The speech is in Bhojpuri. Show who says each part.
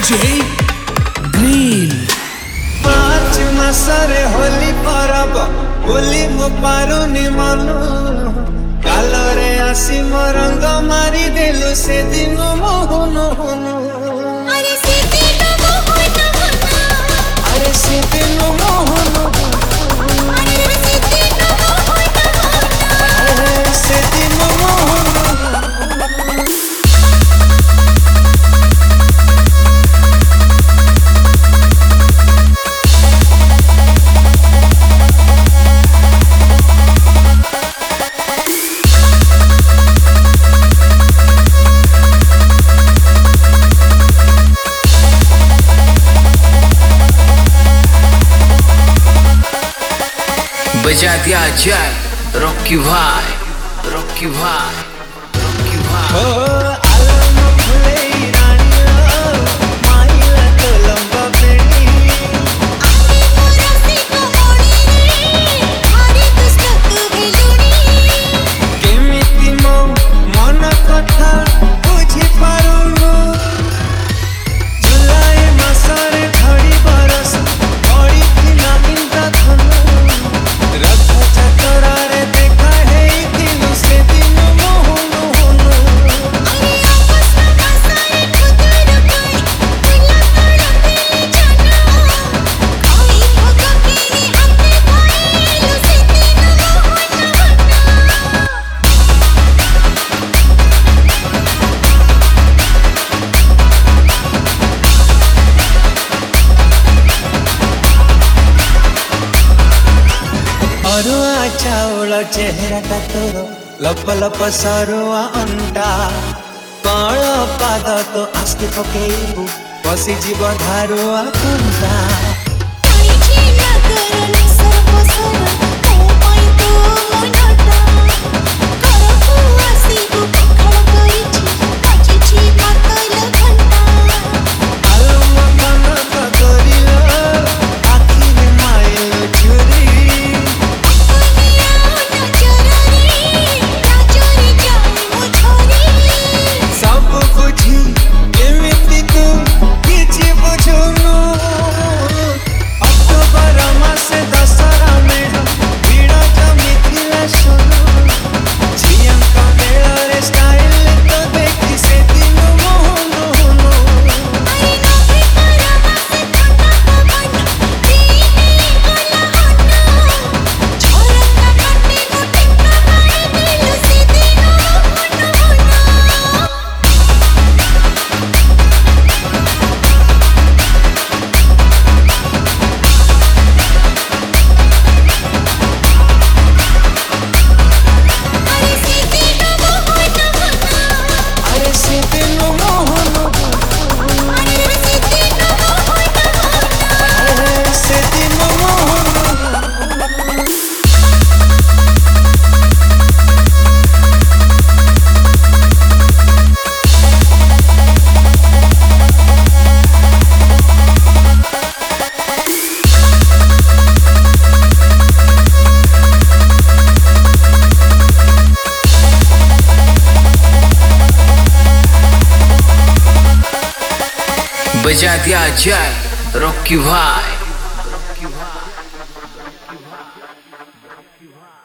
Speaker 1: DJ Green
Speaker 2: पाँच मासरे होली परब होली मो पारुनी मनु कालरे आसी मो रंग मारी देलु से दिन मोहनु
Speaker 3: अरे से दिन मोहनु
Speaker 2: अरे से दिन मोहनु
Speaker 3: अरे से दिन मोहनु
Speaker 2: अरे से दिन मोहनु
Speaker 1: बजा दिया जाए रॉकी भाई रॉकी भाई रॉकी भाई
Speaker 2: आलम फुले रानी माइला कोलंबा बेड़ी
Speaker 3: आके मोरा से को ओणी हरे कृष्ण तू भेलुनी
Speaker 2: केमिति मो मन कथा बुझी पारुनु जुलाई मासरे घड़ी बरस घड़ी थिना इंद्रधनु रथ चक्रारे देखा है दिन से दिन मोहनु
Speaker 3: अरे आपस में बसाए ठुकर कोई दुनिया तोड़ दिल जाना कोई भोग के अपने भाई से दिन मोहनु
Speaker 2: अरुआ चाउल चेहरा का तोरो लप लप सरुआ अंडा कण पाद तो आस्ते पकेबू बसी जीव धारुआ कुंडा
Speaker 3: ताई छीना करने सर्वसर ओ पाई तो मनटा करपु आसीबु पखळ कइछि बाजी छी मातल घंटा
Speaker 2: आलम कन करिल आखिर माइल छुरी
Speaker 3: दुनिया नजरे जाए मुझरी
Speaker 2: सब बुझी केमिति तू किछि बुझुनु अक्टोबर मासे दशहरा में भीड़ जमिथिला शुरू झियंका मेलरे स्टाइल तो देखी से दिन मोहनु
Speaker 3: अरे नोकरी करा से ठंडा पवन दीने गला हटा झरका काटे मोटे कमाए दिल से दिन मोहनु अरे से दिन मोहनु
Speaker 2: अरे से दिन मोहनु
Speaker 3: अरे से दिन मोहनु
Speaker 2: अरे से दिन मोहनु
Speaker 1: बजा दिया जाए रॉकी भाई रॉकी भाई रॉकी भाई।